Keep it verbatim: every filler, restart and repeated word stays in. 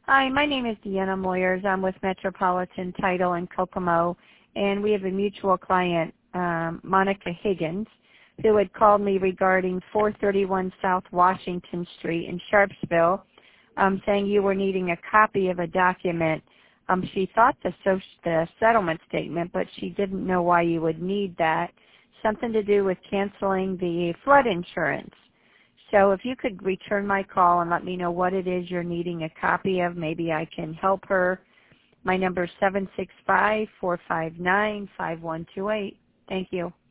Hi, my name is Deanna Moyers. I'm with Metropolitan Title in Kokomo, and we have a mutual client, um, Monica Higgins, who had called me regarding four thirty-one South Washington Street in Sharpsville, um, saying you were needing a copy of a document. Um, she thought the, social, the settlement statement, but she didn't know why you would need that. Something to do with canceling the flood insurance. So if you could return my call and let me know what it is you're needing a copy of, maybe I can help her. My number is seven six five, four five nine, five one two eight. Thank you.